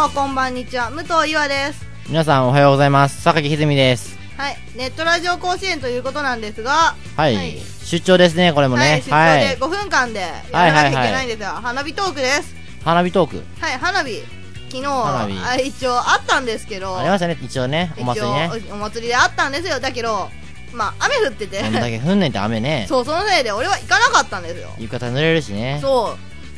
もこんばんにちは、武藤岩です。 皆さんおはようございます。榊ひずみです。 はい、ネットラジオ甲子園ということなんですが、 はい、はい、出張ですね、これもね。 はい、出張で5分間でやらなきゃいけないんですよ。花火トークです。 花火トーク。 はい、花火。昨日一応あったんですけど。 ありましたね、一応ね、お祭りね。 お祭りであったんですよ。だけど、まあ、雨降ってて。 どんだけ降んねんって雨ね。 そう、そのせいで俺は行かなかったんですよ。 浴衣濡れるしね。 そう。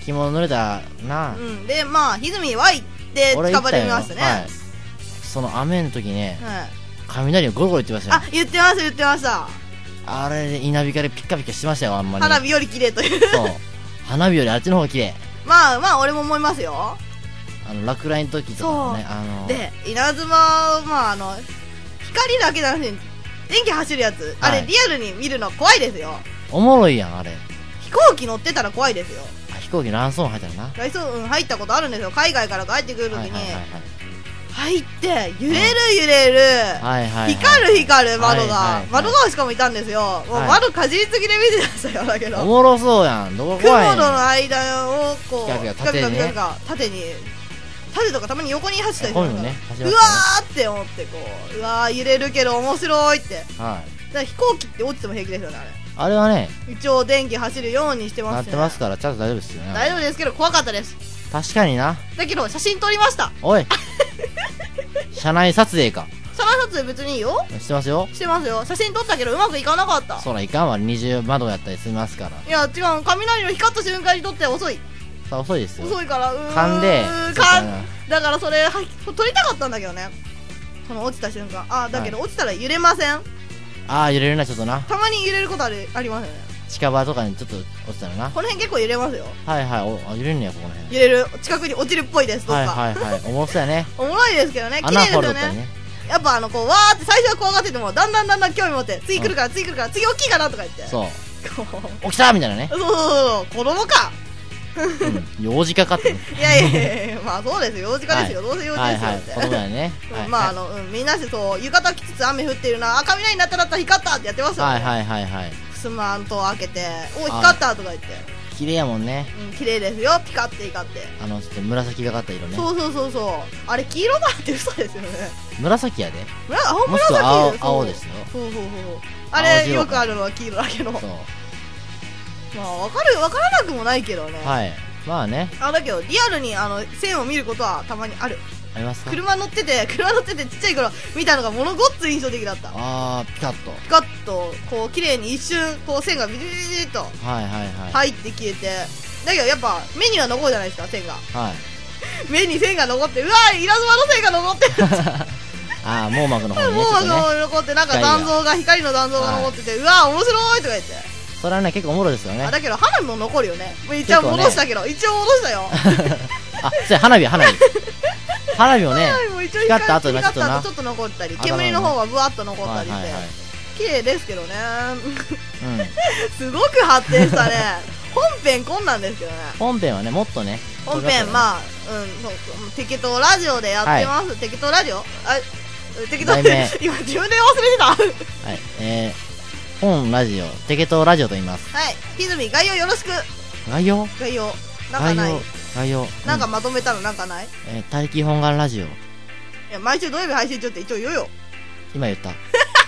着物濡れたな。 うん、で、まあ、ひずみは行って近場で見ましたね。はい。 その雨の時ね、 はい、 雷をゴロゴロ言ってましたよ。 あ、言ってました。 あれで稲光でピッカピカしてましたよ、あんまり。 花火より綺麗という。 そう。花火よりあっちの方が綺麗。 まあ、俺も思いますよ。 落雷の時とかもね、 で、稲妻は、まあ、光だけじゃなくて、電気走るやつ、あれ、リアルに見るの怖いですよ。 おもろいやん、あれ。 飛行機乗ってたら怖いですよ。 飛行機ランソーン入ったらな。 ランソーン入ったことあるんですよ。海外から帰ってくるときに。入って、揺れる。光る、窓が。窓側しかもいたんですよ。もう窓かじりすぎで見てましたよ、だけど。 おもろそうやん。どこ怖い雲の間を、こう、縦に。縦とかたまに横に走ったりするのね。うわーって思って、こう、うわー揺れるけど面白いって。はい。だから飛行機って落ちても平気ですよね、あれ。 あれはね、 一応電気走るようにしてますね。 なってますから、ちゃんと大丈夫ですよね。 大丈夫ですけど、怖かったです。 確かにな。 だけど、写真撮りました。 おい。車内撮影か。 車内撮影別にいいよ。 してますよ。 写真撮ったけど、うまくいかなかった。 そらいかんわ、二重窓やったりしますから。 いや、違う、雷の光った瞬間に撮って遅い。 遅いですよ。 遅いから、 勘で。 だからそれ、撮りたかったんだけどね。その落ちた瞬間。あ、だけど落ちたら揺れません？ ああ、揺れるな、ちょっとな。 たまに揺れることありますよね。 近場とかにちょっと落ちたらな。 この辺結構揺れますよ。 はいはい、揺れるんや、ここの辺。 揺れる。近くに落ちるっぽいです、どっか。 はい。おもろそうやね。 おもろいですけどね。綺麗ですよね。やっぱこう、わーって最初は怖がってても、だんだん興味持って、次来るから、次大きいかなとか言って。 そう。起きたみたいなね。 そう、子供か。 幼児化かって。 いや、まあそうですよ、幼児化ですよ、どうせ幼児ですよって。 子供だよね。 まあみんなしてそう、浴衣着つつ雨降ってるな、雷になったら光ったってやってますよね。 はい。 ふすまんと開けて、お、光ったとか言って。 綺麗やもんね。 綺麗ですよ、ピカって光って。 ちょっと紫がかった色ね。 そう。あれ黄色だって嘘ですよね。 紫やで。 紫です。青ですよ。 そう。あれよくあるのは黄色だけど。そう。まあわからなくもないけどね。 はい。まあね。 だけどリアルに線を見ることはたまにある。 ありますか？ 車乗っててちっちゃい頃見たのがものごっつ印象的だった。 ピカッとこう綺麗に一瞬こう線がビリビリビリとはい入って消えて、だけどやっぱ目には残るじゃないですか、線が。はい。目に線が残って、うわー、稲妻の線が残ってる。 網膜の方にね。 網膜の方に残って、なんか光の残像が残ってて、うわー面白いとか言って。 それはね、結構おもろいですよね。 だけど花火も残るよね。一応戻したけど、一応戻したよ。 それ花火花火をね、 光った後ちょっと残ったり、煙の方がぶわっと残ったりして綺麗ですけどね。すごく発展したね。本編こんなんですけどね。 本編はね、もっとね。 本編、まあ適当ラジオでやってます。適当ラジオ、適当で今自分で忘れてた。はい、 本ラジオ、適当ラジオと言います。 はい、ひずみ概要よろしく。 概要なんかない？ 概要なんかまとめたのなんかない？ 他力本願ラジオ。いや、毎週土曜日配信中って一応言うよ。 今言った。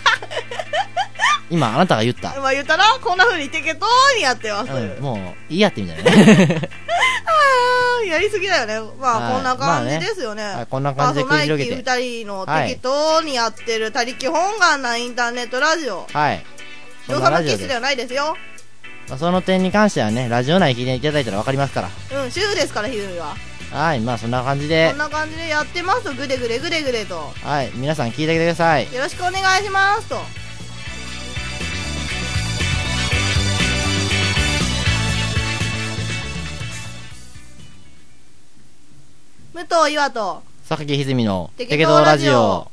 今あなたが言った。 今言ったらこんな風に適当にやってます。 もういいやってみたいなね。 やりすぎだよね。まあこんな感じですよね。 こんな感じで繰り広げて。 パーソナリティ2人の適当にやってる他力本願なインターネットラジオ。はい。ジョーサマキスではないですよ。 その点に関してはね、ラジオ内聞いていただいたら分かりますから。 主婦ですから、ひずみは。 はい、まあそんな感じでやってますと、ぐでぐでと。 はい、皆さん聞いてください。 よろしくお願いしますと。武藤岩と榊ひずみの適当ラジオ。